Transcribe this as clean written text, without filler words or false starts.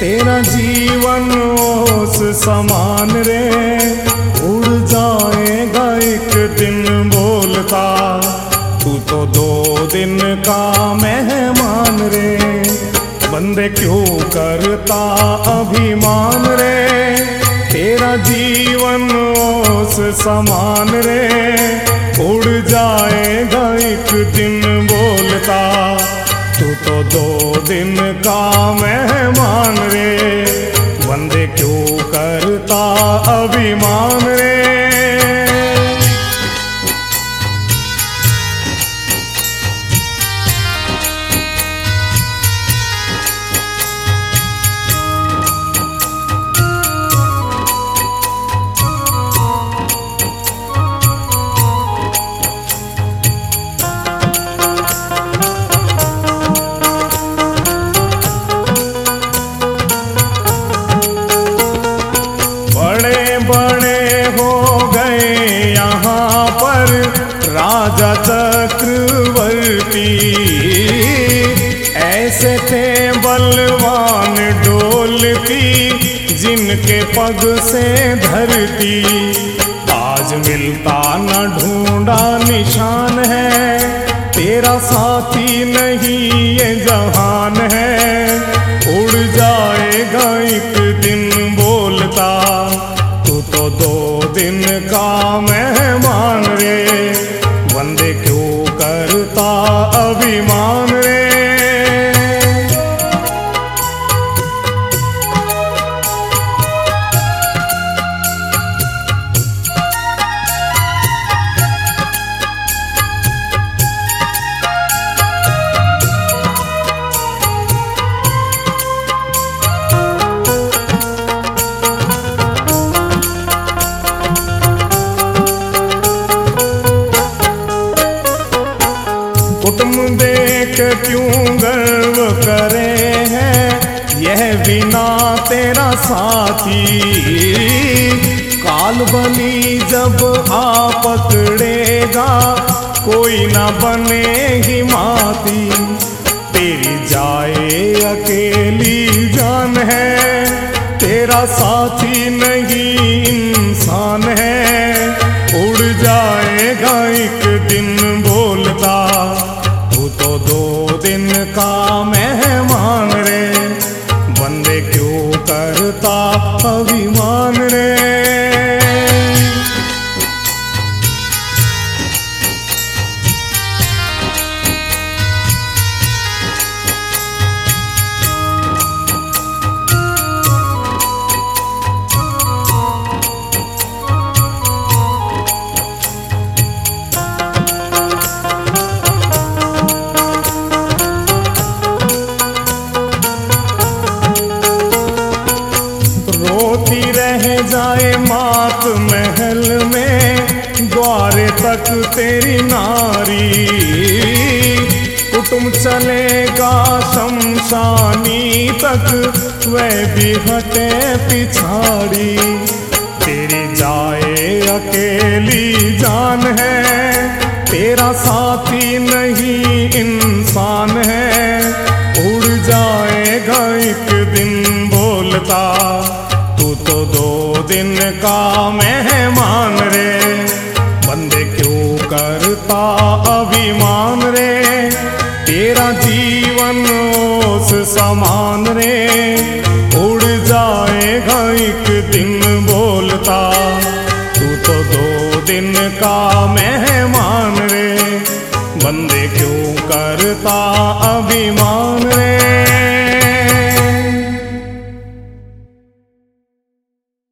तेरा जीवन ओस समान रे, उड़ जाएगा एक दिन बोलता, तू तो 2 दिन का मेहमान रे। बंदे क्यों करता अभिमान रे, तेरा जीवन ओस समान रे, उड़ जाएगा एक दिन बोलता, तू तो 2 दिन का मेहमान रे। बंदे क्यों करता अभिमान रे। राजा चक्रवर्ती ऐसे थे बलवान डोलती, जिनके पग से धरती। आज मिलता न ढूंढा निशान है, तेरा साथी नहीं ये जहान है। उड़ जाएगा एक दिन बोलता, तू तो 2 दिन का मेहमान रे। बंदे क्यों करता अभिमान रे। कुटुंब देख क्यों गर्व करे हैं, यह बिना तेरा साथी। काल बली जब आ पकड़ेगा, कोई न बने हिमाती। तेरी जाए अकेली जान है, तेरा साथी नहीं इंसान है। उड़ जाएगा एक दिन बोलता, तू तो 2 दिन का मेहमान रे। बंदे क्यों करता अभिमान रे। रोती रह जाए मात महल में, द्वारे तक तेरी नारी। कुटुंब चलेगा शमशानी तक, वह भी हटे पिछाड़ी। तेरी जाए अकेली जान है, तेरा साथी नहीं इंसान है। उड़ जाएगा एक दिन बोलता, तू तो 2 दिन का मेहमान रे। बंदे क्यों करता अभिमान रे, तेरा जीवन ओस समान रे। उड़ जाएगा एक दिन बोलता, तू तो 2 दिन का मेहमान रे। बंदे क्यों करता अभिमान रे।